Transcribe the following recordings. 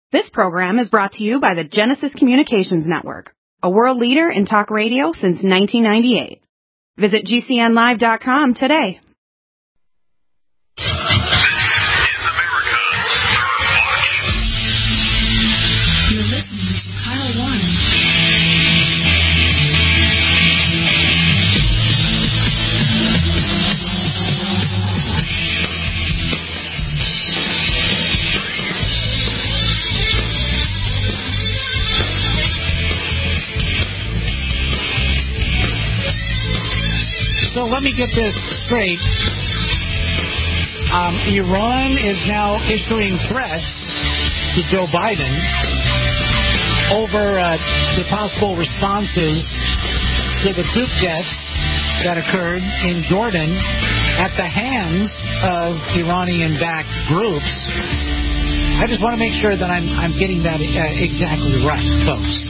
This program is brought to you by the Genesis Communications Network, a world leader in talk radio since 1998. Visit GCNlive.com today. You're listening to Kyle Warren. So let me get this straight. Iran is now issuing threats to Joe Biden over the possible responses to the troop deaths that occurred in Jordan at the hands of Iranian-backed groups. I just want to make sure that I'm getting that exactly right, folks.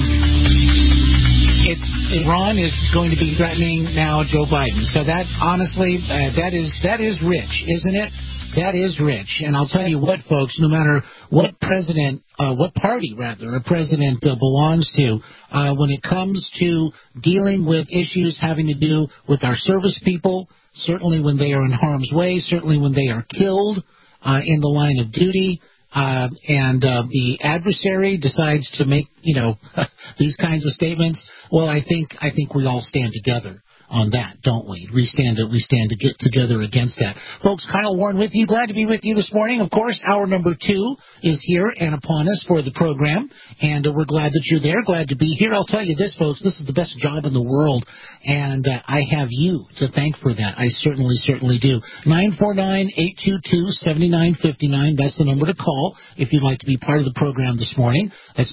Iran is going to be threatening now Joe Biden. So that, honestly, that is rich, isn't it? That is rich. And I'll tell you what, folks, no matter what president, what party, rather, a president belongs to, when it comes to dealing with issues having to do with our service people, certainly when they are in harm's way, certainly when they are killed in the line of duty, and the adversary decides to make, these kinds of statements, well, I think we all stand together on that, don't we? We stand to get together against that. Folks, Kyle Warren with you. Glad to be with you this morning. Of course, hour number 2 is here and upon us for the program, and we're glad that you're there. Glad to be here. I'll tell you this, folks, this is the best job in the world, and I have you to thank for that. I certainly do. 949-822-7959. That's the number to call if you'd like to be part of the program this morning. That's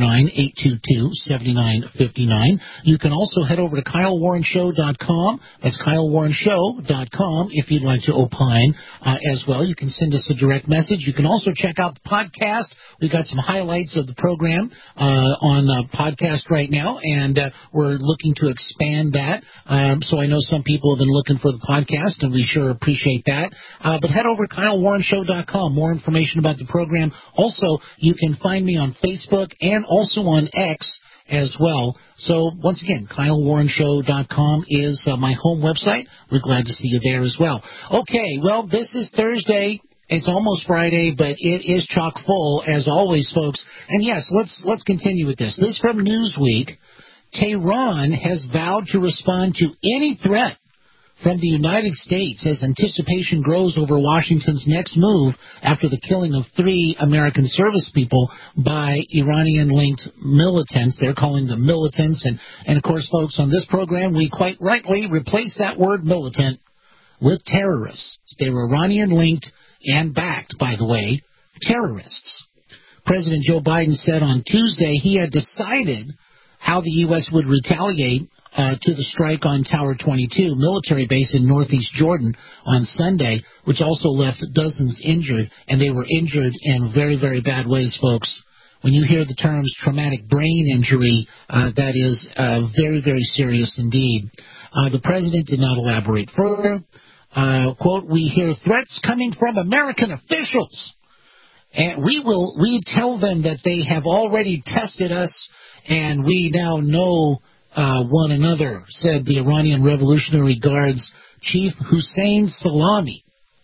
949-822-7959. You can also head over to KyleWarrenShow.com. That's KyleWarrenShow.com if you'd like to opine as well. You can send us a direct message. You can also check out the podcast. We've got some highlights of the program on podcast right now, and we're looking to expand that. So I know some people have been looking for the podcast, and we sure appreciate that. But head over to KyleWarrenShow.com. More information about the program. Also, you can find me on Facebook and also on X as well. So, once again, KyleWarrenShow.com is my home website. We're glad to see you there as well. Okay, well, this is Thursday. It's almost Friday, but it is chock full, as always, folks. And yes, let's continue with this. This is from Newsweek. Tehran has vowed to respond to any threat from the United States as anticipation grows over Washington's next move after the killing of 3 American service people by Iranian-linked militants. They're calling them militants. And of course, folks, on this program, we quite rightly replace that word militant with terrorists. They were Iranian-linked and backed, by the way, terrorists. President Joe Biden said on Tuesday he had decided how the U.S. would retaliate to the strike on Tower 22 military base in northeast Jordan on Sunday, which also left dozens injured, and they were injured in very, very bad ways, folks. When you hear the terms traumatic brain injury, that is very, very serious indeed. The president did not elaborate further. Quote, we hear threats coming from American officials, and we tell them that they have already tested us, and we now know one another, said the Iranian Revolutionary Guard's Chief Hussein Salami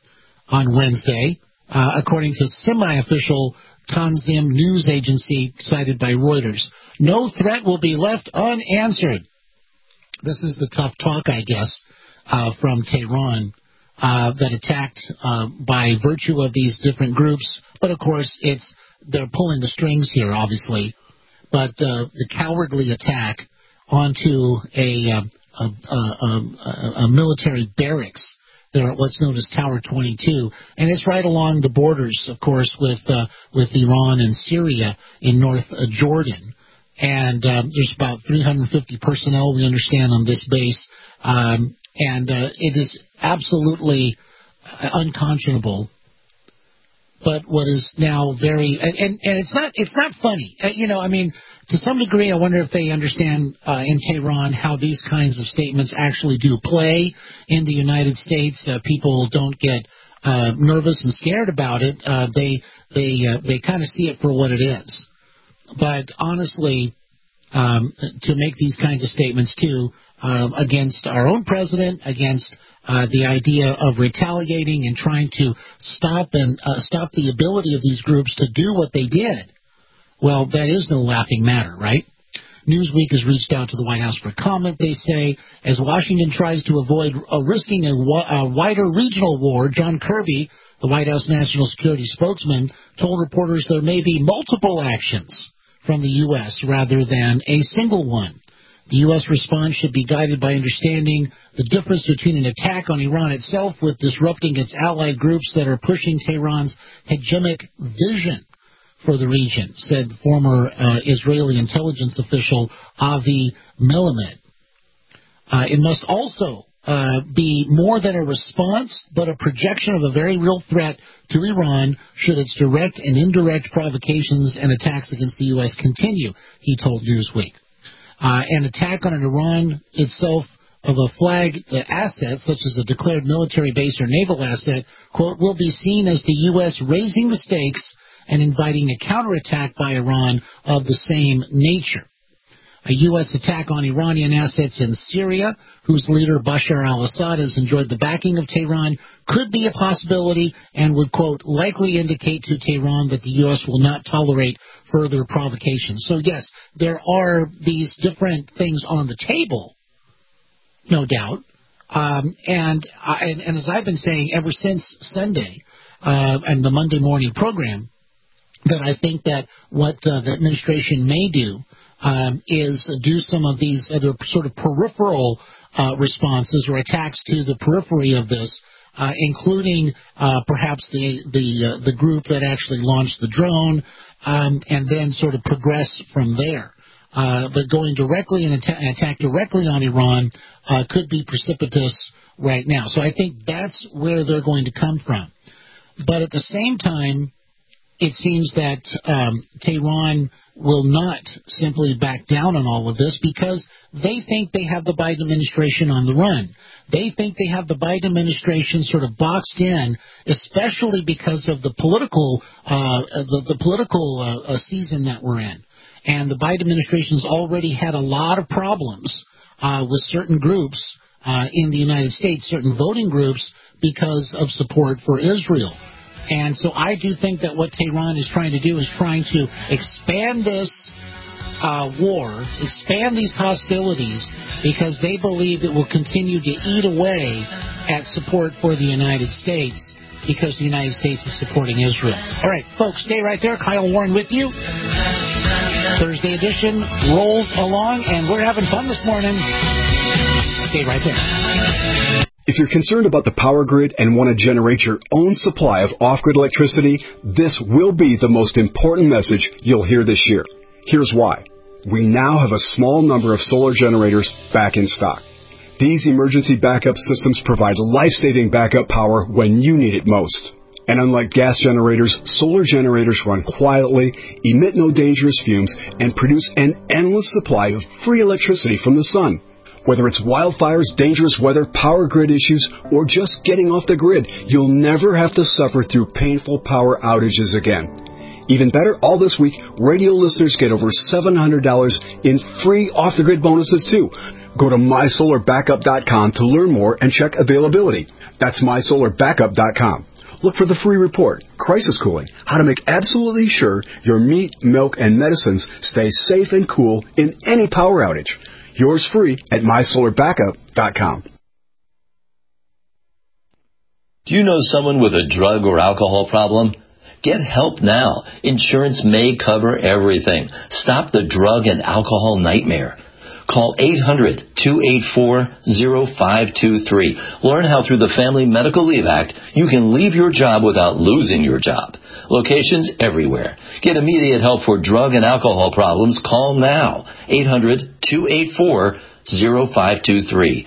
on Wednesday, according to semi-official Tanzim news agency cited by Reuters. No threat will be left unanswered. This is the tough talk, I guess, from Tehran that attacked by virtue of these different groups. But, of course, they're pulling the strings here, obviously. But the cowardly attack onto a military barracks there at what's known as Tower 22, and it's right along the borders, of course, with Iran and Syria in North Jordan. And there's about 350 personnel, we understand, on this base, and it is absolutely unconscionable. But what is now very and it's not funny, I mean, to some degree, I wonder if they understand in Tehran how these kinds of statements actually do play in the United States. People don't get nervous and scared about it. They kind of see it for what it is. But honestly, to make these kinds of statements too against our own president, against the idea of retaliating and trying to stop the ability of these groups to do what they did, well, that is no laughing matter, right? Newsweek has reached out to the White House for comment, they say. As Washington tries to avoid risking a wider regional war, John Kirby, the White House national security spokesman, told reporters there may be multiple actions from the U.S. rather than a single one. The U.S. response should be guided by understanding the difference between an attack on Iran itself with disrupting its allied groups that are pushing Tehran's hegemonic vision for the region, said former Israeli intelligence official Avi Melamed. It must also be more than a response, but a projection of a very real threat to Iran should its direct and indirect provocations and attacks against the U.S. continue, he told Newsweek. An attack on an Iran itself of a flag asset, such as a declared military base or naval asset, quote, will be seen as the U.S. raising the stakes and inviting a counterattack by Iran of the same nature. A U.S. attack on Iranian assets in Syria, whose leader Bashar al-Assad has enjoyed the backing of Tehran, could be a possibility and would, quote, likely indicate to Tehran that the U.S. will not tolerate further provocations. So, yes, there are these different things on the table, no doubt. And as I've been saying ever since Sunday and the Monday morning program, that I think that what the administration may do is do some of these other sort of peripheral responses or attacks to the periphery of this, including perhaps the group that actually launched the drone, and then sort of progress from there. But going directly and attack directly on Iran could be precipitous right now. So I think that's where they're going to come from. But at the same time, it seems that Tehran will not simply back down on all of this because they think they have the Biden administration on the run. They think they have the Biden administration sort of boxed in, especially because of the political season that we're in. And the Biden administration's already had a lot of problems with certain groups in the United States, certain voting groups, because of support for Israel. And so I do think that what Tehran is trying to do is trying to expand this war, expand these hostilities, because they believe it will continue to eat away at support for the United States, because the United States is supporting Israel. All right, folks, stay right there. Kyle Warren with you. Thursday edition rolls along, and we're having fun this morning. Stay right there. If you're concerned about the power grid and want to generate your own supply of off-grid electricity, this will be the most important message you'll hear this year. Here's why. We now have a small number of solar generators back in stock. These emergency backup systems provide life-saving backup power when you need it most. And unlike gas generators, solar generators run quietly, emit no dangerous fumes, and produce an endless supply of free electricity from the sun. Whether it's wildfires, dangerous weather, power grid issues, or just getting off the grid, you'll never have to suffer through painful power outages again. Even better, all this week, radio listeners get over $700 in free off-the-grid bonuses, too. Go to MySolarBackup.com to learn more and check availability. That's MySolarBackup.com. Look for the free report, Crisis Cooling, how to make absolutely sure your meat, milk, and medicines stay safe and cool in any power outage. Yours free at MySolarBackup.com. Do you know someone with a drug or alcohol problem? Get help now. Insurance may cover everything. Stop the drug and alcohol nightmare. Call 800-284-0523. Learn how through the Family Medical Leave Act you can leave your job without losing your job. Locations everywhere. Get immediate help for drug and alcohol problems. Call now. 800-284-0523.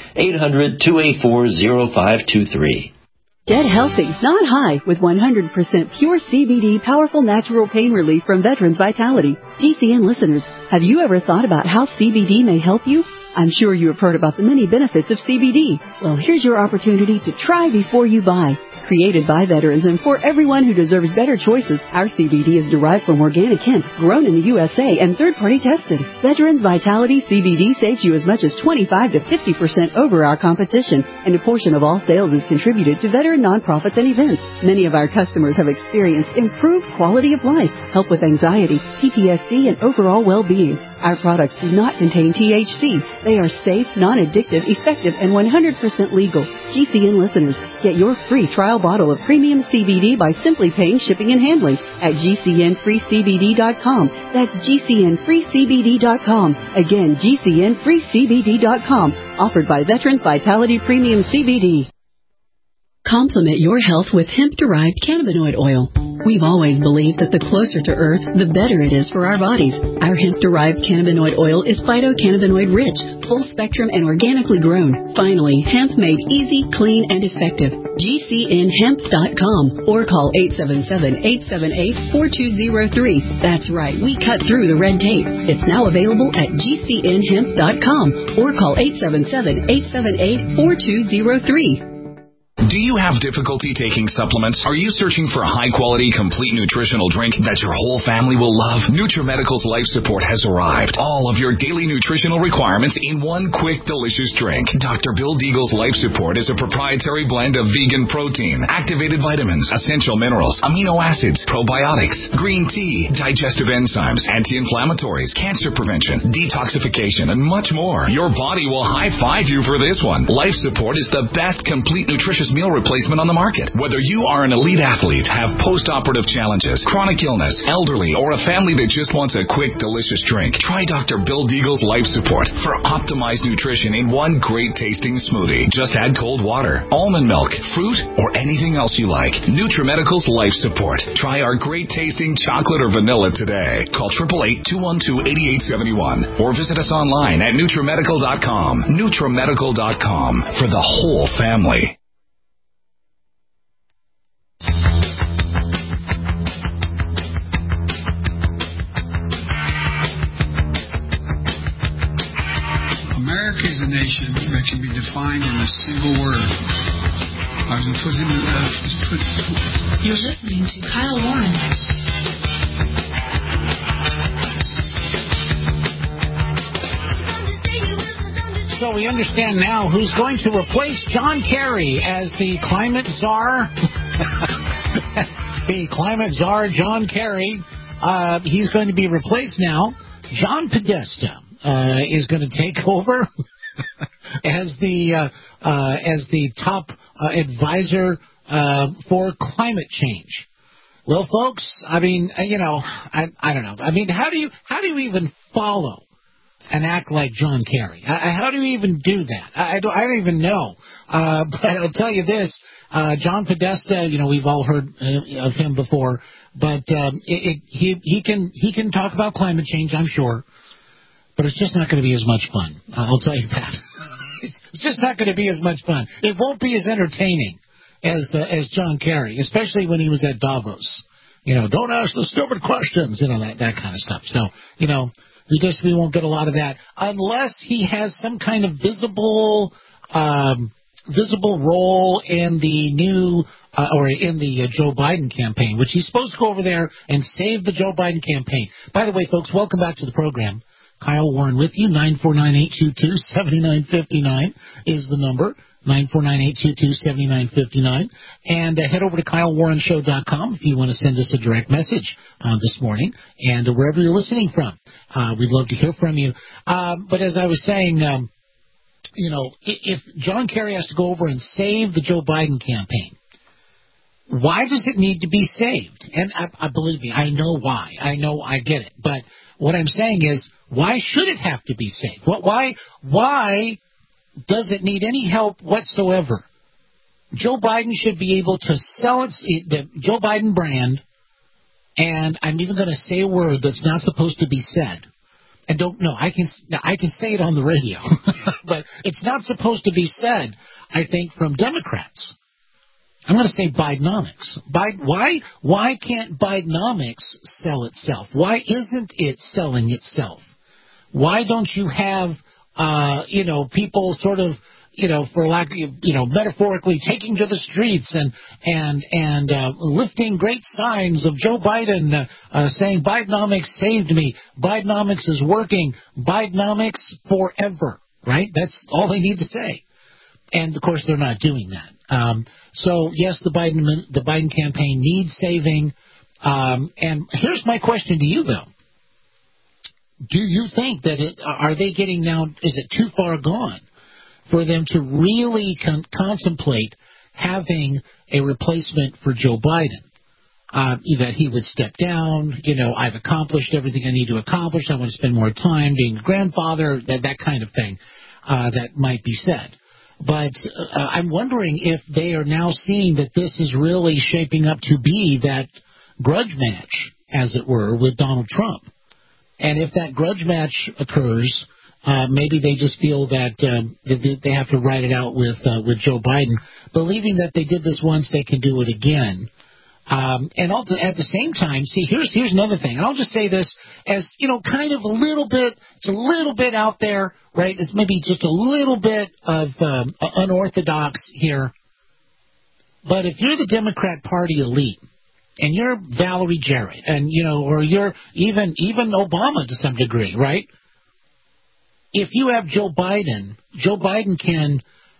800-284-0523. Get healthy, not high, with 100% pure CBD powerful natural pain relief from Veterans Vitality. GCN listeners, have you ever thought about how CBD may help you? I'm sure you have heard about the many benefits of CBD. Well, here's your opportunity to try before you buy. Created by veterans and for everyone who deserves better choices, our CBD is derived from organic hemp, grown in the USA and third-party tested. Veterans Vitality CBD saves you as much as 25 to 50% over our competition, and a portion of all sales is contributed to veteran nonprofits and events. Many of our customers have experienced improved quality of life, help with anxiety, PTSD, and overall well-being. Our products do not contain THC. They are safe, non-addictive, effective, and 100% legal. GCN listeners, get your free trial bottle of premium CBD by simply paying shipping and handling at GCNFreeCBD.com. That's GCNFreeCBD.com. Again, GCNFreeCBD.com. Offered by Veterans Vitality Premium CBD. Complement your health with hemp-derived cannabinoid oil. We've always believed that the closer to Earth, the better it is for our bodies. Our hemp-derived cannabinoid oil is phytocannabinoid-rich, full-spectrum, and organically grown. Finally, hemp made easy, clean, and effective. GCNHemp.com or call 877-878-4203. That's right, we cut through the red tape. It's now available at GCNHemp.com or call 877-878-4203. Do you have difficulty taking supplements? Are you searching for a high-quality, complete nutritional drink that your whole family will love? NutriMedical's Life Support has arrived. All of your daily nutritional requirements in one quick, delicious drink. Dr. Bill Deagle's Life Support is a proprietary blend of vegan protein, activated vitamins, essential minerals, amino acids, probiotics, green tea, digestive enzymes, anti-inflammatories, cancer prevention, detoxification, and much more. Your body will high-five you for this one. Life Support is the best complete nutritious meal replacement on the market. Whether you are an elite athlete, have post-operative challenges, chronic illness, elderly, or a family that just wants a quick, delicious drink, try Dr. Bill Deagle's Life Support for optimized nutrition in one great tasting smoothie. Just add cold water, almond milk, fruit, or anything else you like. NutriMedical's Life Support. Try our great tasting chocolate or vanilla today. Call 888-212-8871 or visit us online at NutriMedical.com. NutriMedical.com for the whole family. America is a nation that can be defined in a single word. You're listening to Kyle Warren. So we understand now who's going to replace John Kerry as the climate czar. The climate czar, John Kerry. He's going to be replaced now. John Podesta is going to take over as the top advisor for climate change. Well, folks, I mean, I don't know. I mean, how do you even follow an act like John Kerry? How do you even do that? I don't even know. But I'll tell you this: John Podesta. We've all heard of him before, but he can talk about climate change, I'm sure. But it's just not going to be as much fun. I'll tell you that. It's just not going to be as much fun. It won't be as entertaining as John Kerry, especially when he was at Davos. Don't ask the stupid questions, that kind of stuff. So, we won't get a lot of that unless he has some kind of visible role in the new or in the Joe Biden campaign, which he's supposed to go over there and save the Joe Biden campaign. By the way, folks, welcome back to the program. Kyle Warren with you. 949-822-7959 is the number. 949-822-7959. And head over to KyleWarrenShow.com if you want to send us a direct message this morning. And wherever you're listening from, we'd love to hear from you. But as I was saying, if John Kerry has to go over and save the Joe Biden campaign, why does it need to be saved? And I believe me, I know why. I get it. But what I'm saying is, why should it have to be saved? Why does it need any help whatsoever? Joe Biden should be able to sell the Joe Biden brand, and I'm even going to say a word that's not supposed to be said. And I can say it on the radio, but it's not supposed to be said, I think, from Democrats. I'm going to say Bidenomics. Why can't Bidenomics sell itself? Why isn't it selling itself? Why don't you have, people sort of, for lack of, metaphorically taking to the streets and lifting great signs of Joe Biden saying Bidenomics saved me, Bidenomics is working, Bidenomics forever, right? That's all they need to say. And, of course, they're not doing that. So, yes, the Biden campaign needs saving. And here's my question to you, though. Do you think that are they getting now, is it too far gone for them to really contemplate having a replacement for Joe Biden? That he would step down, I've accomplished everything I need to accomplish, I want to spend more time being a grandfather, that kind of thing that might be said. But I'm wondering if they are now seeing that this is really shaping up to be that grudge match, as it were, with Donald Trump. And if that grudge match occurs, maybe they just feel that they have to ride it out with Joe Biden, believing that they did this once, they can do it again. And at the same time, see, here's another thing. And I'll just say this as, kind of it's a little bit out there, right? It's maybe just a little bit of unorthodox here. But if you're the Democrat Party elite, and you're Valerie Jarrett, and, or you're even Obama to some degree, right? If you have Joe Biden can,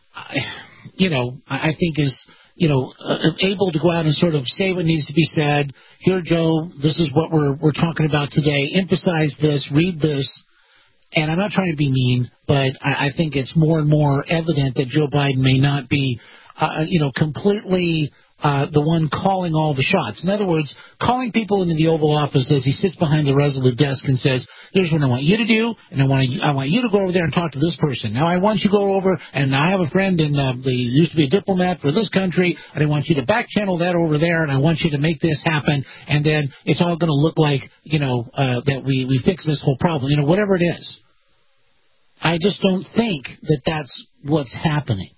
I think is, able to go out and sort of say what needs to be said. Here, Joe, this is what we're talking about today. Emphasize this, read this. And I'm not trying to be mean, but I think it's more and more evident that Joe Biden may not be, completely the one calling all the shots. In other words, calling people into the Oval Office as he sits behind the Resolute desk and says, here's what I want you to do, and I want you to go over there and talk to this person. Now I want you to go over, and I have a friend in they used to be a diplomat for this country, and I want you to back channel that over there, and I want you to make this happen, and then it's all going to look like, that we fix this whole problem, whatever it is. I just don't think that that's what's happening.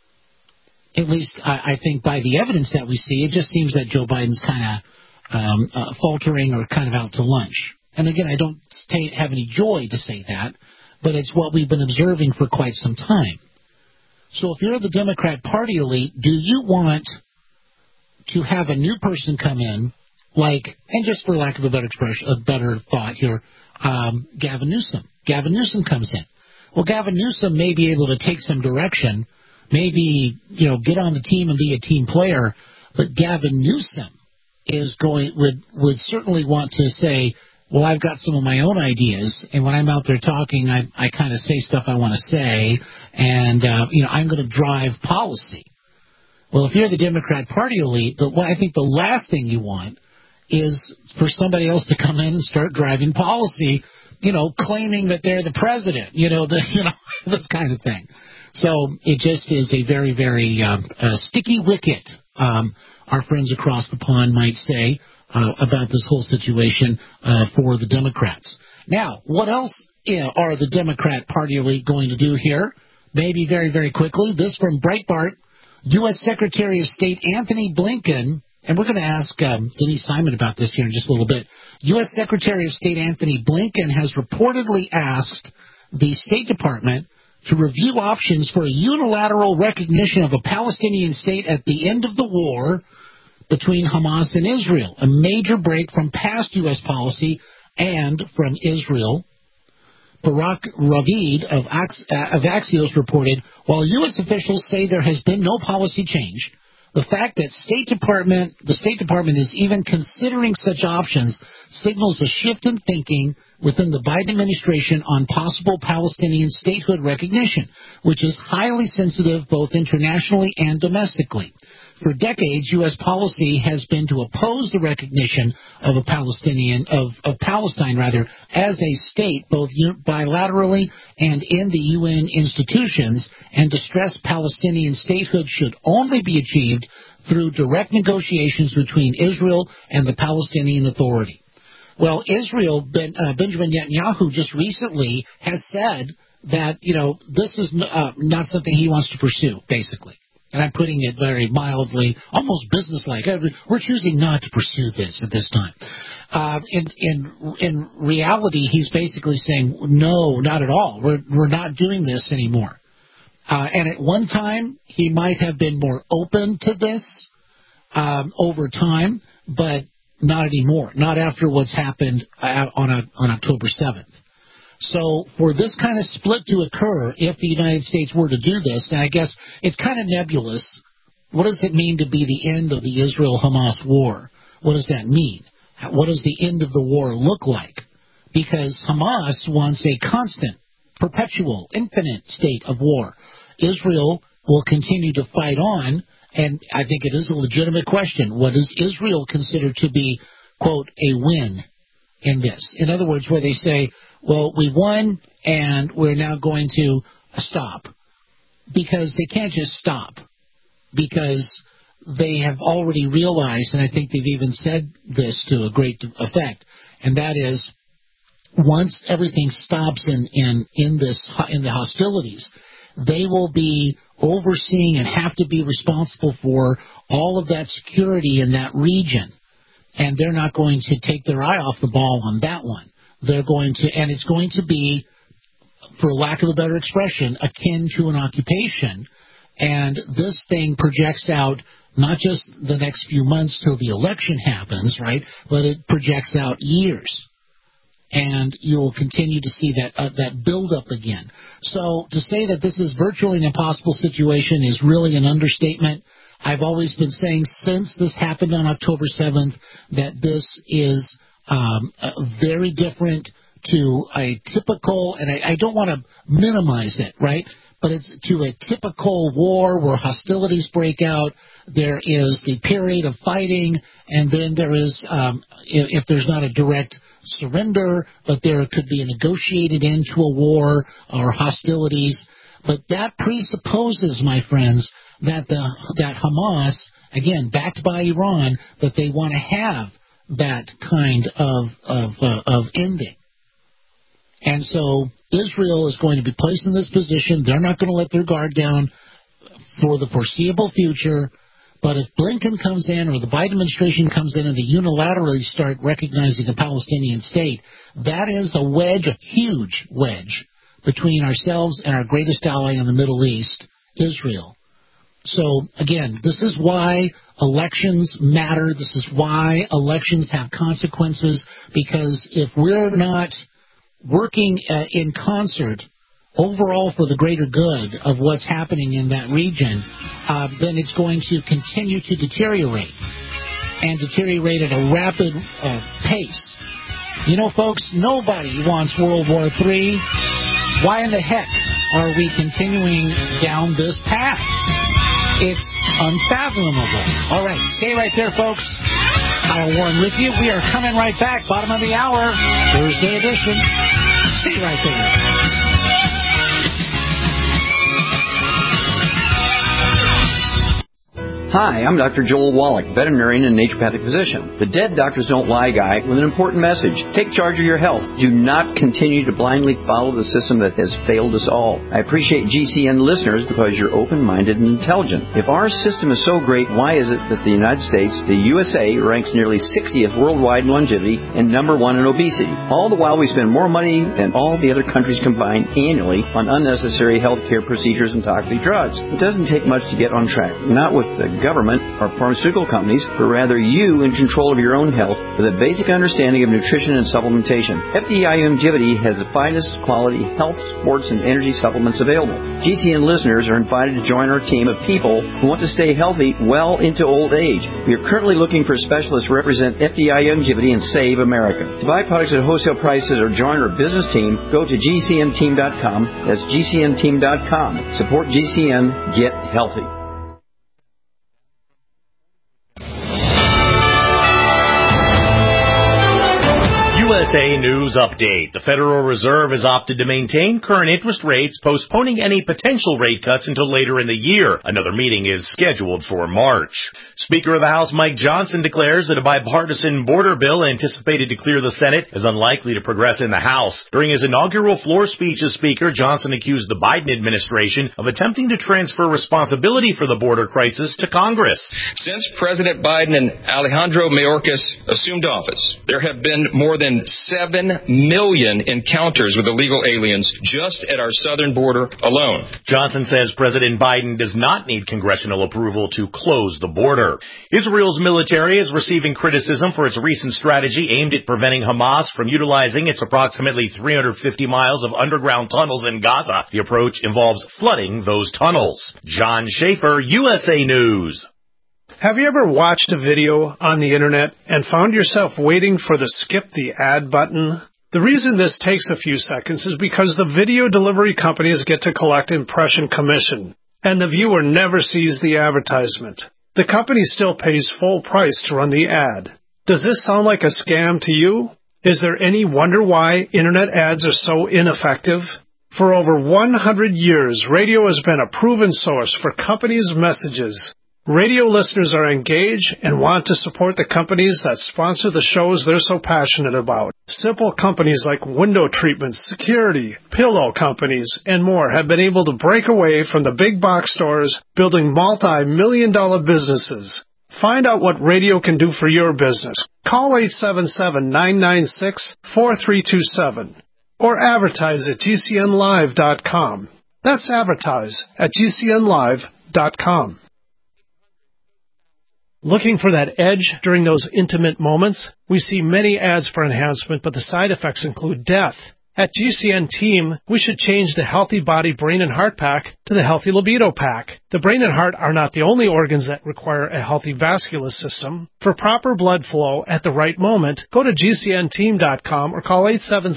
At least I think by the evidence that we see, it just seems that Joe Biden's kind of faltering or kind of out to lunch. And again, I don't have any joy to say that, but it's what we've been observing for quite some time. So if you're the Democrat Party elite, do you want to have a new person come in, and just for lack of a better expression, a better thought here, Gavin Newsom. Gavin Newsom comes in. Well, Gavin Newsom may be able to take some direction, maybe, get on the team and be a team player, but Gavin Newsom would certainly want to say, well, I've got some of my own ideas, and when I'm out there talking, I kind of say stuff I want to say, and, I'm going to drive policy. Well, if you're the Democrat Party elite, I think the last thing you want is for somebody else to come in and start driving policy, claiming that they're the president, this kind of thing. So it just is a very, very sticky wicket, our friends across the pond might say, about this whole situation for the Democrats. Now, what else are the Democrat Party elite going to do here? Maybe very, very quickly. This from Breitbart. U.S. Secretary of State Anthony Blinken, and we're going to ask Denise Simon about this here in just a little bit. U.S. Secretary of State Anthony Blinken has reportedly asked the State Department to review options for a unilateral recognition of a Palestinian state at the end of the war between Hamas and Israel, a major break from past U.S. policy and from Israel. Barak Ravid of Axios reported, while U.S. officials say there has been no policy change, the fact that the State Department is even considering such options signals a shift in thinking within the Biden administration on possible Palestinian statehood recognition, which is highly sensitive both internationally and domestically. For decades, U.S. policy has been to oppose the recognition of Palestine as a state, both bilaterally and in the UN institutions, and to stress Palestinian statehood should only be achieved through direct negotiations between Israel and the Palestinian Authority. Well, Benjamin Netanyahu just recently has said that, this is not something he wants to pursue, basically. And I'm putting it very mildly, almost businesslike. We're choosing not to pursue this at this time. In reality, he's basically saying, no, not at all. We're not doing this anymore. And at one time, he might have been more open to this over time, but not anymore. Not after what's happened on October 7th. So for this kind of split to occur, if the United States were to do this, and I guess it's kind of nebulous, what does it mean to be the end of the Israel-Hamas war? What does that mean? What does the end of the war look like? Because Hamas wants a constant, perpetual, infinite state of war. Israel will continue to fight on, and I think it is a legitimate question. What does Israel consider to be, quote, a win in this? In other words, where they say, well, we won, and we're now going to stop. Because they can't just stop. Because they have already realized, and I think they've even said this to a great effect, and that is, once everything stops in the hostilities, they will be overseeing and have to be responsible for all of that security in that region. And they're not going to take their eye off the ball on that one. They're going to, and it's going to be, for lack of a better expression, akin to an occupation. And this thing projects out not just the next few months till the election happens, right, but it projects out years. And you'll continue to see that build up again. So to say that this is virtually an impossible situation is really an understatement. I've always been saying since this happened on October 7th that this is very different to a typical, and I don't want to minimize it, right? But it's to a typical war where hostilities break out. There is the period of fighting, and then there is, if there's not a direct surrender, but there could be a negotiated end to a war or hostilities. But that presupposes, my friends, that Hamas, again, backed by Iran, that they want to have that kind of ending. And so Israel is going to be placed in this position. They're not going to let their guard down for the foreseeable future. But if Blinken comes in or the Biden administration comes in and they unilaterally start recognizing a Palestinian state, that is a wedge, a huge wedge, between ourselves and our greatest ally in the Middle East, Israel. So, again, this is why elections matter. This is why elections have consequences, because if we're not working in concert overall for the greater good of what's happening in that region, then it's going to continue to deteriorate, and deteriorate at a rapid pace. You know, folks, nobody wants World War III. Why in the heck are we continuing down this path? It's unfathomable. All right, stay right there, folks. Kyle Warren with you. We are coming right back. Bottom of the hour, Thursday edition. Stay right there. Hi, I'm Dr. Joel Wallach, veterinarian and naturopathic physician. The Dead Doctors Don't Lie guy with an important message. Take charge of your health. Do not continue to blindly follow the system that has failed us all. I appreciate GCN listeners because you're open-minded and intelligent. If our system is so great, why is it that the United States, the USA, ranks nearly 60th worldwide in longevity and number 1 in obesity? All the while we spend more money than all the other countries combined annually on unnecessary health care procedures and toxic drugs. It doesn't take much to get on track. Not with the government or pharmaceutical companies, but rather you in control of your own health with a basic understanding of nutrition and supplementation. FDI Longevity has the finest quality health, sports, and energy supplements available. GCN listeners are invited to join our team of people who want to stay healthy well into old age. We are currently looking for specialists to represent FDI Longevity and Save America. To buy products at wholesale prices or join our business team, go to GCNteam.com. That's GCNteam.com. Support GCN. Get healthy. USA News Update. The Federal Reserve has opted to maintain current interest rates, postponing any potential rate cuts until later in the year. Another meeting is scheduled for March. Speaker of the House Mike Johnson declares that a bipartisan border bill anticipated to clear the Senate is unlikely to progress in the House. During his inaugural floor speech as Speaker, Johnson accused the Biden administration of attempting to transfer responsibility for the border crisis to Congress. Since President Biden and Alejandro Mayorkas assumed office, there have been more than 7 million encounters with illegal aliens just at our southern border alone. Johnson says President Biden does not need congressional approval to close the border. Israel's military is receiving criticism for its recent strategy aimed at preventing Hamas from utilizing its approximately 350 miles of underground tunnels in Gaza. The approach involves flooding those tunnels. John Schaefer, USA News. Have you ever watched a video on the internet and found yourself waiting for the skip the ad button? The reason this takes a few seconds is because the video delivery companies get to collect impression commission, and the viewer never sees the advertisement. The company still pays full price to run the ad. Does this sound like a scam to you? Is there any wonder why internet ads are so ineffective? For over 100 years, radio has been a proven source for companies' messages. Radio listeners are engaged and want to support the companies that sponsor the shows they're so passionate about. Simple companies like window treatments, security, pillow companies, and more have been able to break away from the big box stores, building multi-million-dollar businesses. Find out what radio can do for your business. Call 877-996-4327 or advertise at GCNlive.com. That's advertise at GCNlive.com. Looking for that edge during those intimate moments? We see many ads for enhancement, but the side effects include death. At GCN Team, we should change the Healthy Body, Brain, and Heart Pack to the Healthy Libido Pack. The brain and heart are not the only organs that require a healthy vascular system. For proper blood flow at the right moment, go to GCNteam.com or call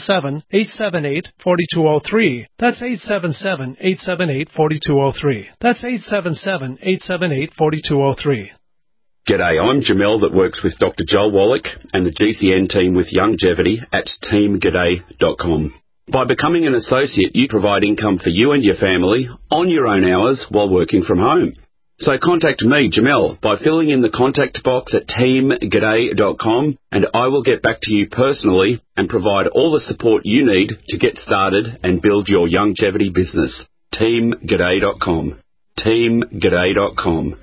877-878-4203. That's 877-878-4203. That's 877-878-4203. G'day, I'm Jamel that works with Dr. Joel Wallach and the GCN team with Longevity at teamg'day.com. By becoming an associate, you provide income for you and your family on your own hours while working from home. So contact me, Jamel, by filling in the contact box at teamg'day.com, and I will get back to you personally and provide all the support you need to get started and build your longevity business. teamg'day.com. teamg'day.com.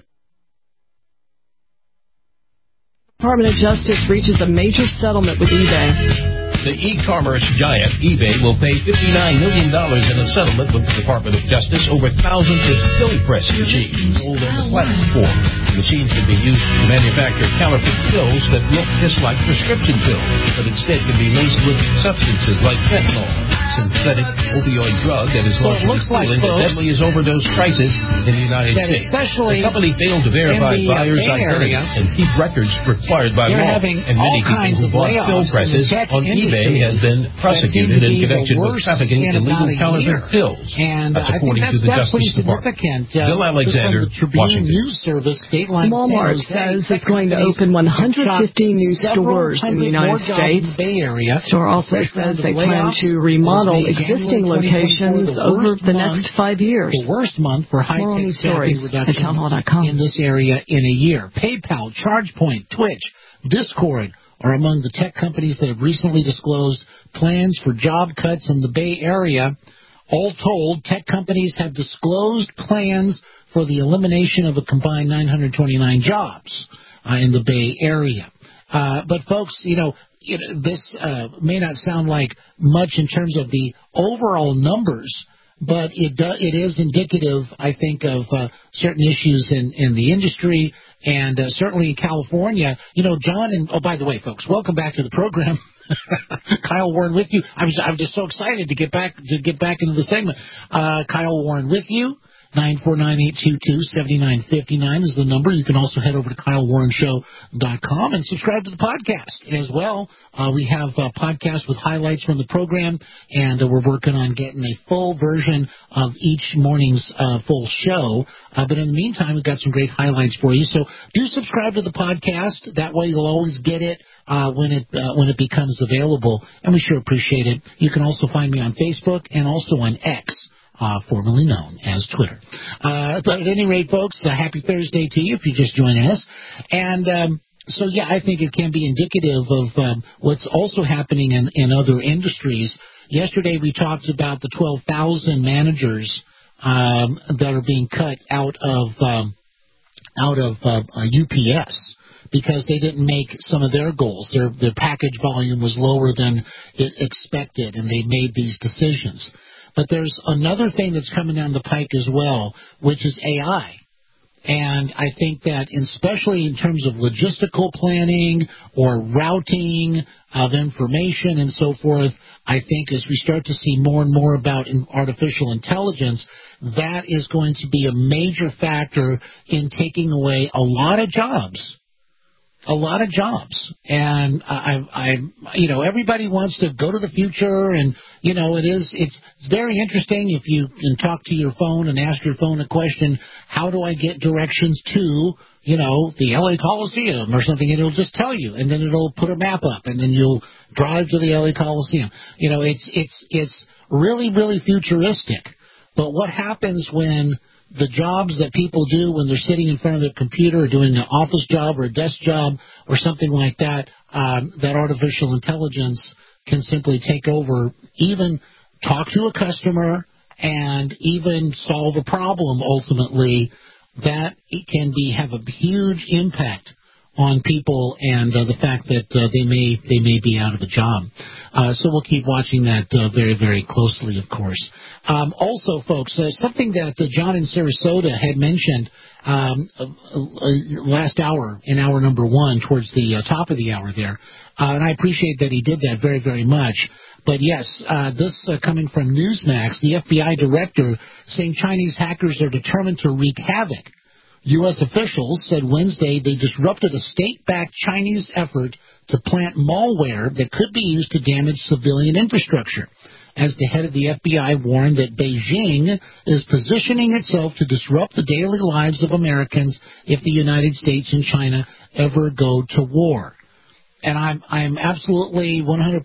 Department of Justice reaches a major settlement with eBay. The e-commerce giant eBay will pay $59 million in a settlement with the Department of Justice over thousands of pill press machines sold on the platform. The machines can be used to manufacture counterfeit pills that look just like prescription pills, but instead can be laced with substances like fentanyl, synthetic opioid drug that is lawfully as deadly as overdose crisis in the United States. The company failed to verify buyers' identities and keep records required by law, and many people who bought pill presses on eBay have been prosecuted in connection with trafficking illegal counterfeit pills. And that's according to the Justice Department. Bill Alexander, Washington. Walmart says it's going to open 150 new stores in the United States. The store also says they plan to remodel existing locations over the next 5 years. The worst month for high-tech staffing reductions in this area in a year. PayPal, ChargePoint, Twitch, Discord are among the tech companies that have recently disclosed plans for job cuts in the Bay Area. All told, tech companies have disclosed plans for the elimination of a combined 929 jobs in the Bay Area. But folks, this may not sound like much in terms of the overall numbers, but it is indicative, I think, of certain issues in the industry, and certainly in California. John, and by the way, folks, welcome back to the program. Kyle Warren with you. I'm just so excited to get back into the segment. Kyle Warren with you. 949-822-7959 is the number. You can also head over to KyleWarrenShow.com and subscribe to the podcast as well. We have a podcast with highlights from the program, and we're working on getting a full version of each morning's full show. But in the meantime, we've got some great highlights for you. So do subscribe to the podcast. That way you'll always get it when it becomes available, and we sure appreciate it. You can also find me on Facebook and also on X, formerly known as Twitter. But at any rate, folks, happy Thursday to you if you're just joining us. And so, yeah, I think it can be indicative of what's also happening in other industries. Yesterday we talked about the 12,000 managers that are being cut out of UPS. because they didn't make some of their goals. Their package volume was lower than it expected, and they made these decisions. But there's another thing that's coming down the pike as well, which is AI. And I think that especially in terms of logistical planning or routing of information and so forth, I think as we start to see more and more about artificial intelligence, that is going to be a major factor in taking away a lot of jobs. A lot of jobs. And everybody wants to go to the future, and it's very interesting if you can talk to your phone and ask your phone a question, how do I get directions to, the LA Coliseum or something, and it'll just tell you, and then it'll put a map up, and then you'll drive to the LA Coliseum. It's really, really futuristic. But what happens when the jobs that people do when they're sitting in front of their computer or doing an office job or a desk job or something like that, that artificial intelligence can simply take over, even talk to a customer and even solve a problem ultimately, that it can have a huge impact on people, and the fact that they may be out of a job. So we'll keep watching that very, very closely, of course. Also, folks, something that John in Sarasota had mentioned last hour, in hour number 1, towards the top of the hour there, and I appreciate that he did that very, very much. But yes, this coming from Newsmax, the FBI director saying Chinese hackers are determined to wreak havoc. U.S. officials said Wednesday they disrupted a state-backed Chinese effort to plant malware that could be used to damage civilian infrastructure, as the head of the FBI warned that Beijing is positioning itself to disrupt the daily lives of Americans if the United States and China ever go to war. And I'm absolutely 100%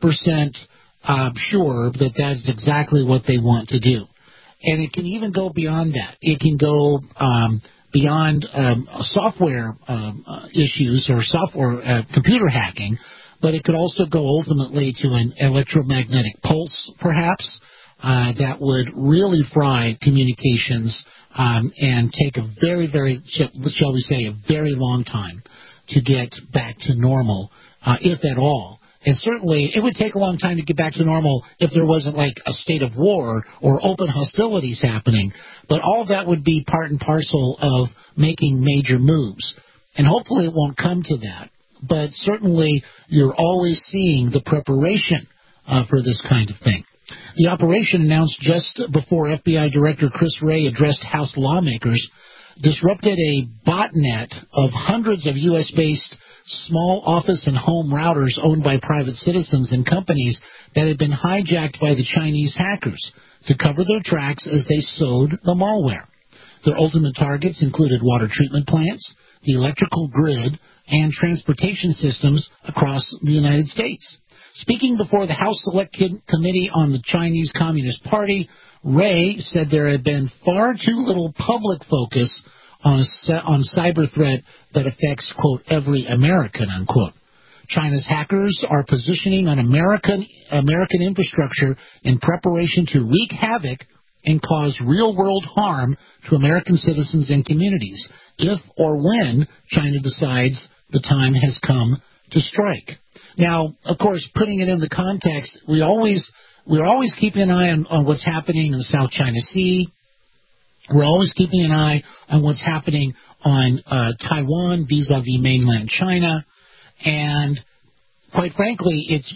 sure that that's exactly what they want to do. And it can even go beyond that. It can go beyond software issues or computer hacking, but it could also go ultimately to an electromagnetic pulse, perhaps, that would really fry communications and take a very, very, shall we say, a very long time to get back to normal, if at all. And certainly, it would take a long time to get back to normal if there wasn't like a state of war or open hostilities happening. But all that would be part and parcel of making major moves. And hopefully it won't come to that. But certainly, you're always seeing the preparation for this kind of thing. The operation, announced just before FBI Director Chris Wray addressed House lawmakers, disrupted a botnet of hundreds of U.S.-based small office and home routers owned by private citizens and companies that had been hijacked by the Chinese hackers to cover their tracks as they sowed the malware. Their ultimate targets included water treatment plants, the electrical grid, and transportation systems across the United States. Speaking before the House Select Committee on the Chinese Communist Party, Wray said there had been far too little public focus on cyber threat that affects, quote, every American, unquote. China's hackers are positioning on American infrastructure in preparation to wreak havoc and cause real-world harm to American citizens and communities, if or when China decides the time has come to strike. Now, of course, putting it in the context, we're always keeping an eye on what's happening in the South China Sea. We're always keeping an eye on what's happening on Taiwan vis-a-vis mainland China, and quite frankly, it's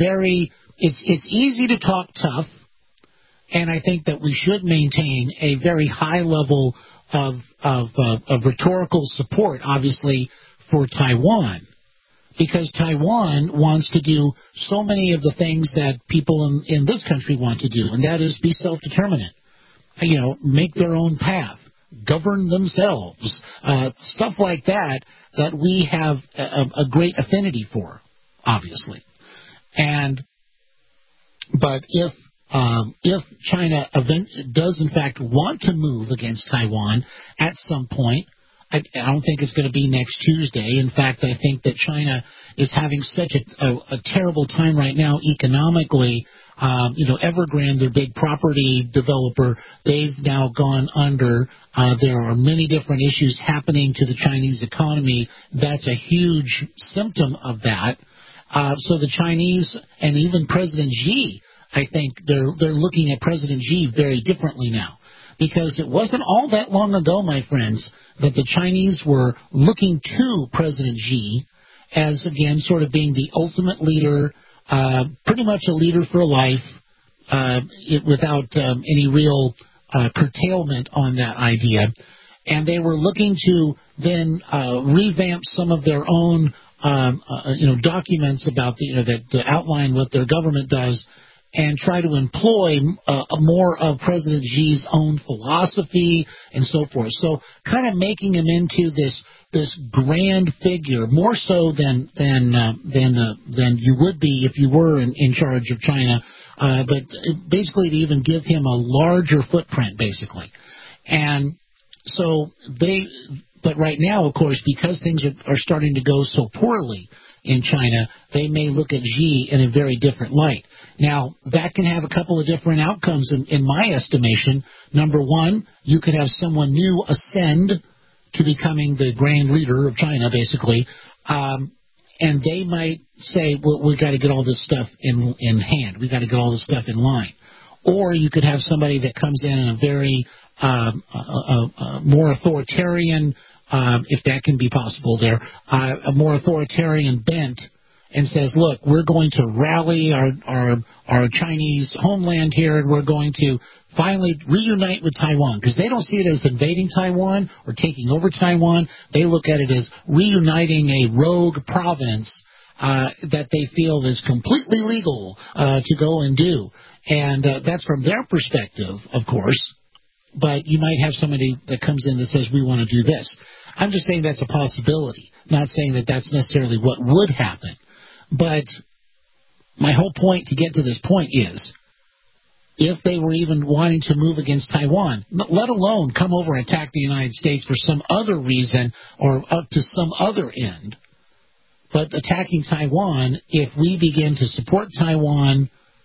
easy to talk tough, and I think that we should maintain a very high level of rhetorical support, obviously, for Taiwan, because Taiwan wants to do so many of the things that people in this country want to do, and that is be self-determinant. Make their own path, govern themselves, stuff like that we have a great affinity for, obviously. But if China does in fact want to move against Taiwan at some point, I don't think it's going to be next Tuesday. In fact, I think that China is having such a terrible time right now economically. Evergrande, their big property developer, they've now gone under. There are many different issues happening to the Chinese economy. That's a huge symptom of that. So the Chinese and even President Xi, I think they're looking at President Xi very differently now. Because it wasn't all that long ago, my friends, that the Chinese were looking to President Xi as, again, sort of being the ultimate leader, pretty much a leader for life, without any real curtailment on that idea. And they were looking to then revamp some of their own, documents about that outline what their government does, and try to employ more of President Xi's own philosophy and so forth. So kind of making him into this grand figure, more so than you would be if you were in charge of China, but basically to even give him a larger footprint, basically. And so but right now, of course, because things are starting to go so poorly in China, they may look at Xi in a very different light. Now, that can have a couple of different outcomes in my estimation. Number one, you could have someone new ascend to becoming the grand leader of China, basically, and they might say, well, we've got to get all this stuff in hand. We've got to get all this stuff in line. Or you could have somebody that comes in a very more authoritarian, if that can be possible there, a more authoritarian bent, and says, look, we're going to rally our Chinese homeland here, and we're going to finally reunite with Taiwan, because they don't see it as invading Taiwan or taking over Taiwan. They look at it as reuniting a rogue province that they feel is completely legal to go and do. And that's from their perspective, of course. But you might have somebody that comes in that says, we want to do this. I'm just saying that's a possibility, not saying that that's necessarily what would happen. But my whole point to get to this point is, if they were even wanting to move against Taiwan, let alone come over and attack the United States for some other reason or up to some other end, but attacking Taiwan, if we begin to support Taiwan,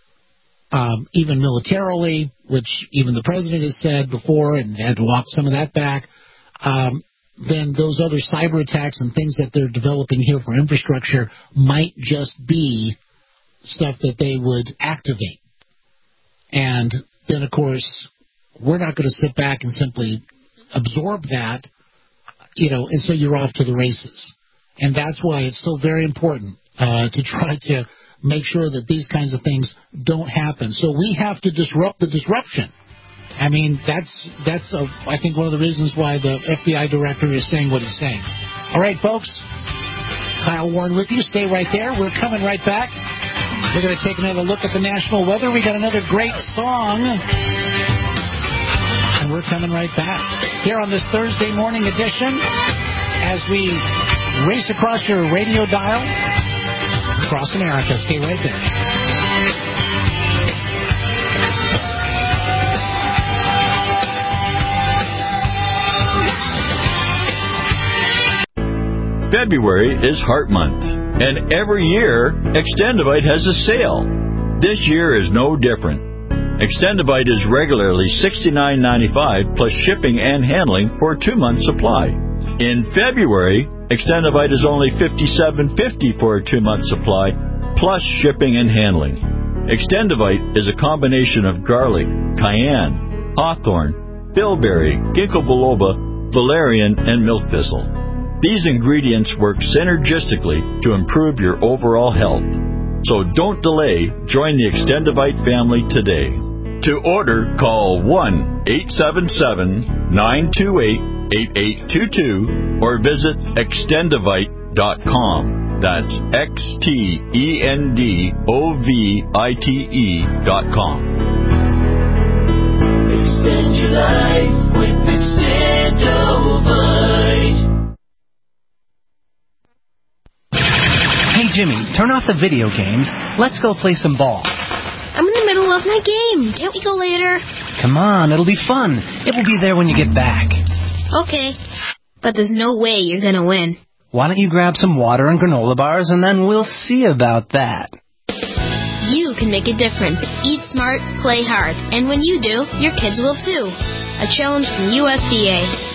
even militarily, which even the president has said before and had to walk some of that back, then those other cyber attacks and things that they're developing here for infrastructure might just be stuff that they would activate. And then, of course, we're not going to sit back and simply absorb that, and so you're off to the races. And that's why it's so very important to try to make sure that these kinds of things don't happen. So we have to disrupt the disruption. I mean, that's I think one of the reasons why the FBI director is saying what he's saying. All right, folks. Kyle Warren with you. Stay right there. We're coming right back. We're going to take another look at the national weather. We got another great song. And we're coming right back here on this Thursday morning edition as we race across your radio dial across America. Stay right there. February is Heart Month, and every year, Extendivite has a sale. This year is no different. Extendivite is regularly $69.95 plus shipping and handling for a 2-month supply. In February, Extendivite is only $57.50 for a 2-month supply plus shipping and handling. Extendivite is a combination of garlic, cayenne, hawthorn, bilberry, ginkgo biloba, valerian, and milk thistle. These ingredients work synergistically to improve your overall health. So don't delay. Join the Extendivite family today. To order, call 1-877-928-8822 or visit extendivite.com. That's XTENDOVITE.com. Extend your life with Extendivite. Hey, Jimmy, turn off the video games. Let's go play some ball. I'm in the middle of my game. Can't we go later? Come on, it'll be fun. It will be there when you get back. Okay, but there's no way you're going to win. Why don't you grab some water and granola bars, and then we'll see about that. You can make a difference. Eat smart, play hard, and when you do, your kids will too. A challenge from USDA.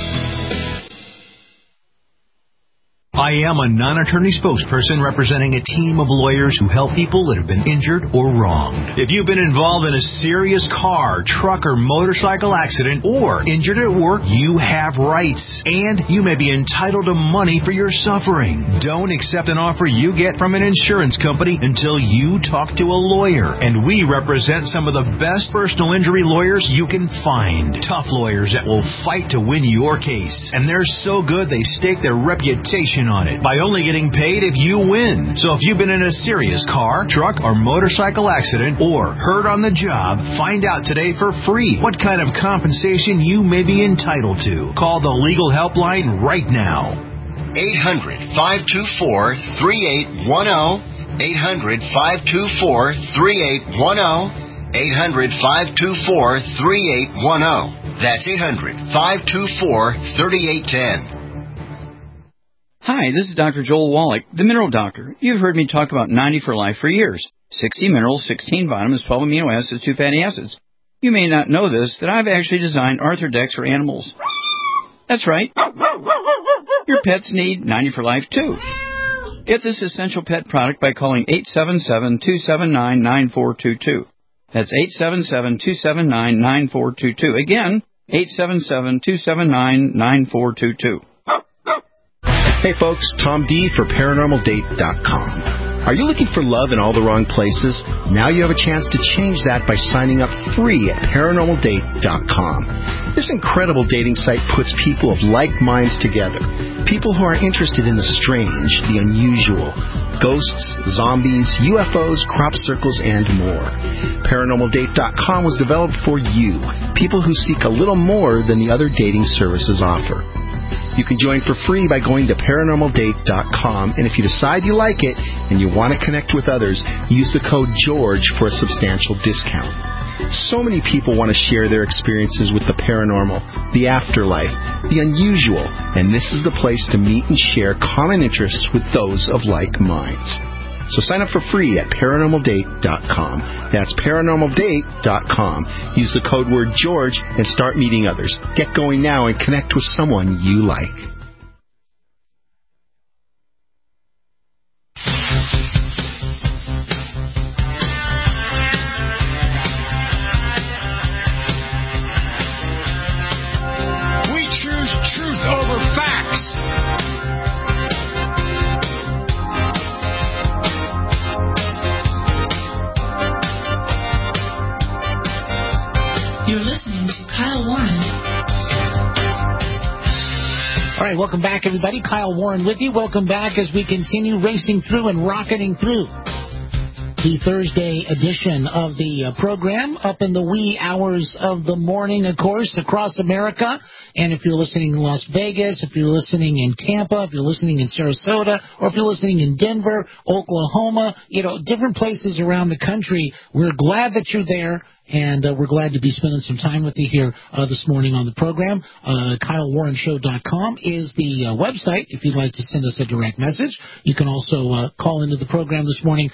I am a non-attorney spokesperson representing a team of lawyers who help people that have been injured or wronged. If you've been involved in a serious car, truck, or motorcycle accident or injured at work, you have rights, and you may be entitled to money for your suffering. Don't accept an offer you get from an insurance company until you talk to a lawyer, and we represent some of the best personal injury lawyers you can find. Tough lawyers that will fight to win your case, and they're so good they stake their reputation on it by only getting paid if you win. So if you've been in a serious car, truck, or motorcycle accident or hurt on the job, find out today for free what kind of compensation you may be entitled to. Call the legal helpline right now. 800-524-3810. 800-524-3810. 800-524-3810. That's 800-524-3810. Hi, this is Dr. Joel Wallach, the Mineral Doctor. You've heard me talk about 90 for Life for years. 60 minerals, 16 vitamins, 12 amino acids, 2 fatty acids. You may not know this, that I've actually designed Arthrodex for animals. That's right. Your pets need 90 for Life, too. Get this essential pet product by calling 877-279-9422. That's 877-279-9422. Again, 877-279-9422. Hey folks, Tom D for ParanormalDate.com. Are you looking for love in all the wrong places? Now you have a chance to change that by signing up free at ParanormalDate.com. This incredible dating site puts people of like minds together. People who are interested in the strange, the unusual, ghosts, zombies, UFOs, crop circles, and more. ParanormalDate.com was developed for you, people who seek a little more than the other dating services offer. You can join for free by going to ParanormalDate.com, and if you decide you like it and you want to connect with others, use the code GEORGE for a substantial discount. So many people want to share their experiences with the paranormal, the afterlife, the unusual, and this is the place to meet and share common interests with those of like minds. So sign up for free at ParanormalDate.com. That's ParanormalDate.com. Use the code word George and start meeting others. Get going now and connect with someone you like. We choose truth over facts. You're listening to Kyle Warren. All right, welcome back, everybody. Kyle Warren with you. Welcome back as we continue racing through and rocketing through the Thursday edition of the program, up in the wee hours of the morning, of course, across America. And if you're listening in Las Vegas, if you're listening in Tampa, if you're listening in Sarasota, or if you're listening in Denver, Oklahoma, different places around the country, we're glad that you're there. And we're glad to be spending some time with you here this morning on the program. KyleWarrenShow.com is the website if you'd like to send us a direct message. You can also call into the program this morning,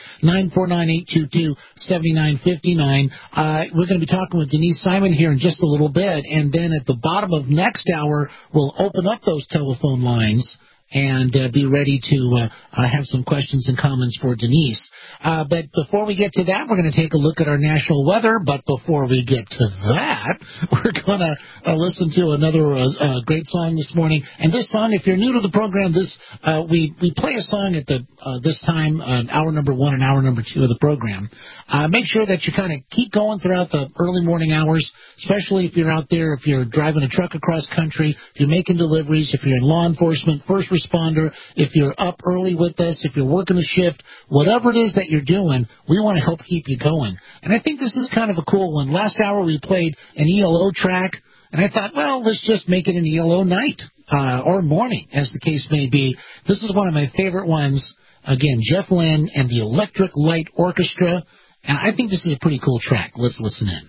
949-822-7959. We're going to be talking with Denise Simon here in just a little bit, and then at the bottom of next hour, we'll open up those telephone lines and be ready to have some questions and comments for Denise. But before we get to that, we're going to take a look at our national weather. But before we get to that, we're going to listen to another great song this morning. And this song, if you're new to the program, we play a song at this time, hour number 1 and hour number 2 of the program. Make sure that you kind of keep going throughout the early morning hours, especially if you're out there, if you're driving a truck across country, if you're making deliveries, if you're in law enforcement, first responder, if you're up early with us, if you're working a shift, whatever it is that you're doing, we want to help keep you going. And I think this is kind of a cool one. Last hour we played an ELO track, and I thought, well, let's just make it an ELO night or morning, as the case may be. This is one of my favorite ones. Again, Jeff Lynne and the Electric Light Orchestra. And I think this is a pretty cool track. Let's listen in.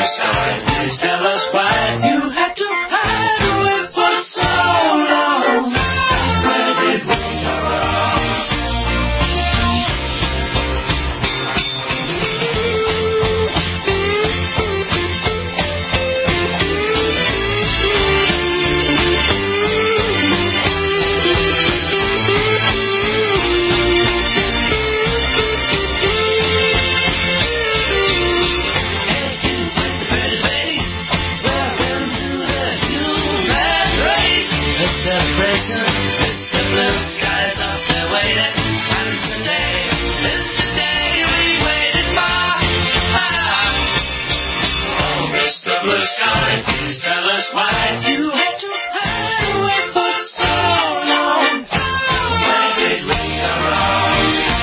story. Please tell us why you had to hide away for so long. Where did we go wrong? Please tell us why you had to hide away for so long. Where did we go wrong?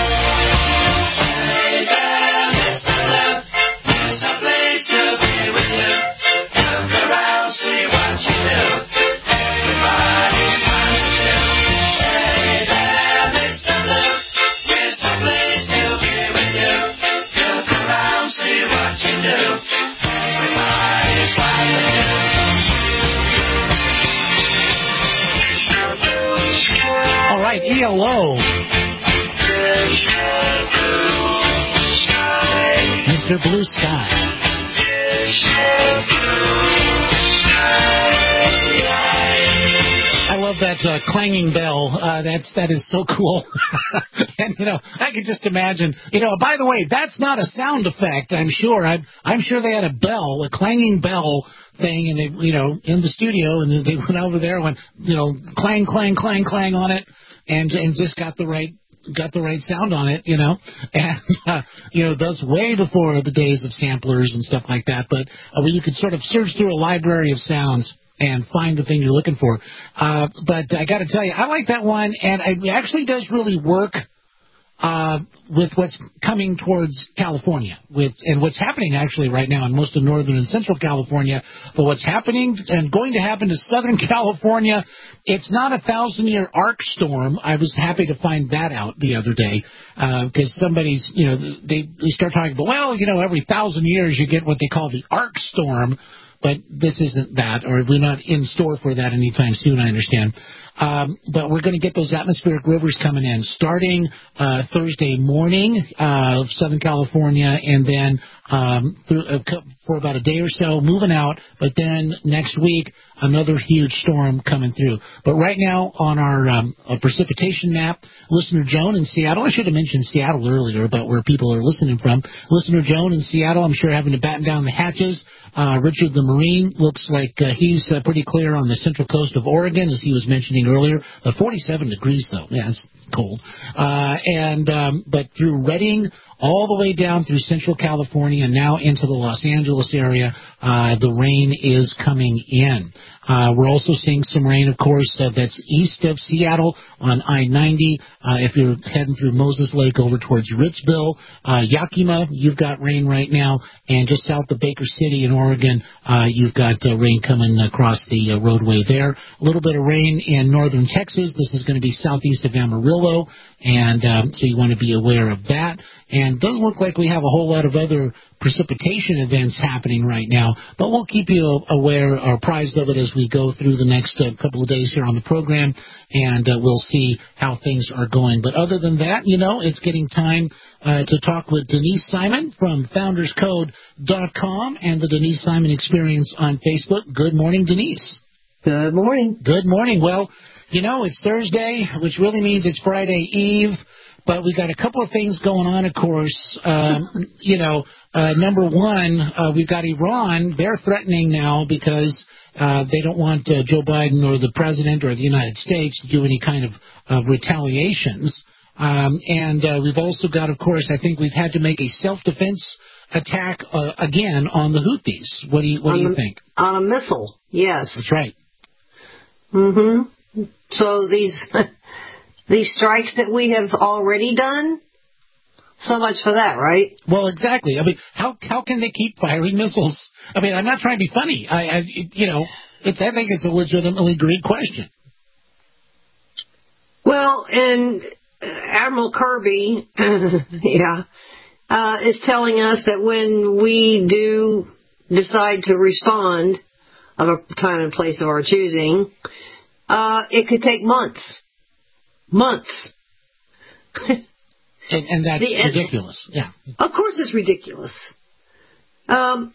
Hey there, Mr. Love, there's a place to be with you. Look around, see what you do. Everybody smiles at you. Hey there, Mr. Love, there's a place to be with you. Look around, see what you do. Everybody smiles at you. All right, ELO. Mr. Blue Sky. I love that clanging bell. That is so cool. And, I could just imagine, by the way, that's not a sound effect, I'm sure. I'm sure they had a bell, a clanging bell thing, and they, in the studio, and they went over there and went, clang, clang, clang, clang on it, and just got the right sound on it, and, that's way before the days of samplers and stuff like that, but where you could sort of search through a library of sounds and find the thing you're looking for. But I got to tell you, I like that one, and it actually does really work with what's coming towards California, and what's happening actually right now in most of northern and central California. But what's happening and going to happen to Southern California, it's not a 1,000-year arc storm. I was happy to find that out the other day, because somebody's, they start talking about, well, every 1,000 years you get what they call the arc storm. But this isn't that, or we're not in store for that anytime soon, I understand. But we're going to get those atmospheric rivers coming in starting Thursday morning of Southern California, and then for about a day or so, moving out. But then next week, another huge storm coming through. But right now on our precipitation map, Listener Joan in Seattle, I should have mentioned Seattle earlier about where people are listening from. Listener Joan in Seattle, I'm sure having to batten down the hatches. Richard the Marine looks like he's pretty clear on the central coast of Oregon, as he was mentioning earlier. 47 degrees, though. Yeah, it's cold. But through Redding, all the way down through central California and now into the Los Angeles area, the rain is coming in. We're also seeing some rain, of course, that's east of Seattle on I-90. If you're heading through Moses Lake over towards Ritzville, Yakima, you've got rain right now. And just south of Baker City in Oregon, you've got rain coming across the roadway there. A little bit of rain in northern Texas. This is going to be southeast of Amarillo, and so you want to be aware of that. And it doesn't look like we have a whole lot of other precipitation events happening right now, but we'll keep you aware or apprised of it as we go through the next couple of days here on the program, and we'll see how things are going. But other than that, it's getting time to talk with Denise Simon from FoundersCode.com and the Denise Simon Experience on Facebook. Good morning, Denise. Good morning. Good morning. Well, it's Thursday, which really means it's Friday Eve. But we got a couple of things going on, of course. Number one, we've got Iran. They're threatening now because they don't want Joe Biden or the president or the United States to do any kind of retaliations. And we've also got, of course, I think we've had to make a self-defense attack again on the Houthis. What do you think? On a missile, yes. That's right. Mm-hmm. So these strikes that we have already done, so much for that, right? Well, exactly. I mean, how can they keep firing missiles? I mean, I'm not trying to be funny. I think it's a legitimately great question. Well, and Admiral Kirby, is telling us that when we do decide to respond of a time and place of our choosing, it could take months. Months. And that's ridiculous. Yeah. Of course it's ridiculous. Well,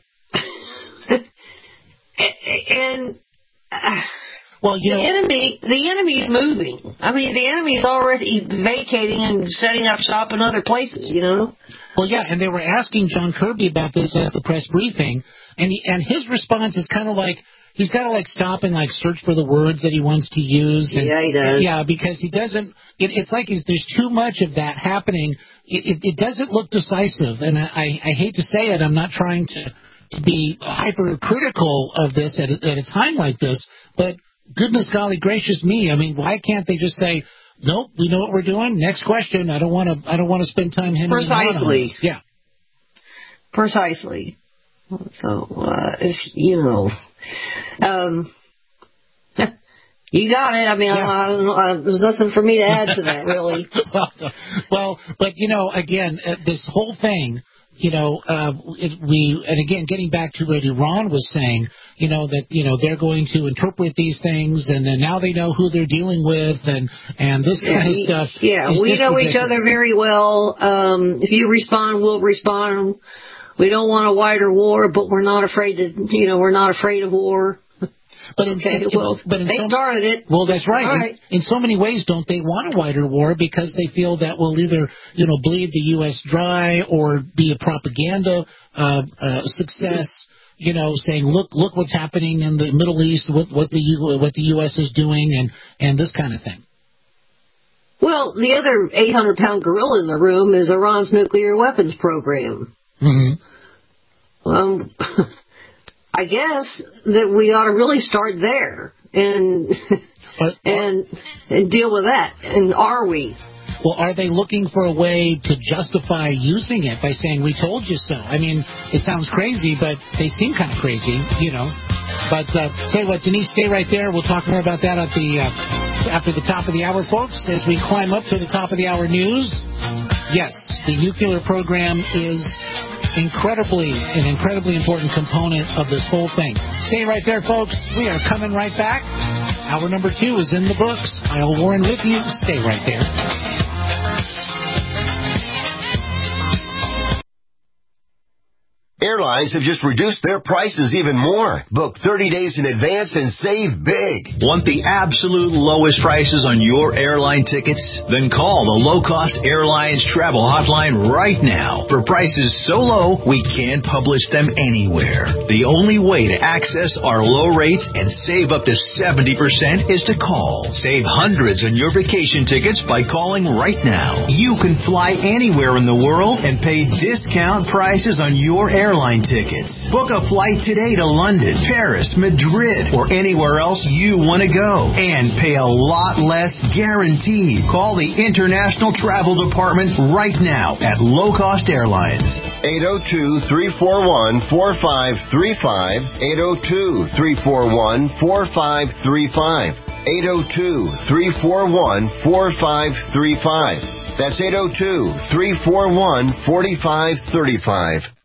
the enemy's moving. I mean, the enemy's already vacating and setting up shop in other places, Well, yeah, and they were asking John Kirby about this at the press briefing, and his response is kind of like, he's got to stop and search for the words that he wants to use. And, yeah, he does. Yeah, because he doesn't. It's like there's too much of that happening. It doesn't look decisive, and I hate to say it. I'm not trying to be hypercritical of this at a time like this, but goodness golly gracious me! I mean, why can't they just say, nope, we know what we're doing. Next question. I don't want to spend time hemming Precisely. Yeah. Precisely. So, you got it. I mean, yeah. There's nothing for me to add to that, really. Well, but, again, this whole thing, and again, getting back to what Iran was saying, that, they're going to interpret these things, and then now they know who they're dealing with, and this kind of stuff. Yeah, we know ridiculous. Each other very well. If you respond, we'll respond. We don't want a wider war, but we're not afraid we're not afraid of war. But they started it. Well, that's right. Right. In so many ways, don't they want a wider war because they feel that will either, bleed the U.S. dry or be a propaganda success, saying, look what's happening in the Middle East, what the U.S. is doing, and this kind of thing. Well, the other 800-pound gorilla in the room is Iran's nuclear weapons program. Mm-hmm. I guess that we ought to really start there and deal with that. And are we? Well, are they looking for a way to justify using it by saying, we told you so? I mean, it sounds crazy, but they seem kind of crazy, But tell you what, Denise, stay right there. We'll talk more about that after the top of the hour, folks, as we climb up to the top of the hour news. Yes, the nuclear program is an incredibly important component of this whole thing. Stay right there, folks. We are coming right back. Hour number 2 is in the books. Kyle Warren with you. Stay right there. Airlines have just reduced their prices even more. Book 30 days in advance and save big. Want the absolute lowest prices on your airline tickets? Then call the Low Cost Airlines Travel Hotline right now. For prices so low, we can't publish them anywhere. The only way to access our low rates and save up to 70% is to call. Save hundreds on your vacation tickets by calling right now. You can fly anywhere in the world and pay discount prices on your airline tickets. Book a flight today to London, Paris, Madrid, or anywhere else you want to go and pay a lot less guaranteed. Call the International Travel Department right now at Low Cost Airlines. 802-341-4535. 802-341-4535. 802-341-4535. That's 802-341-4535.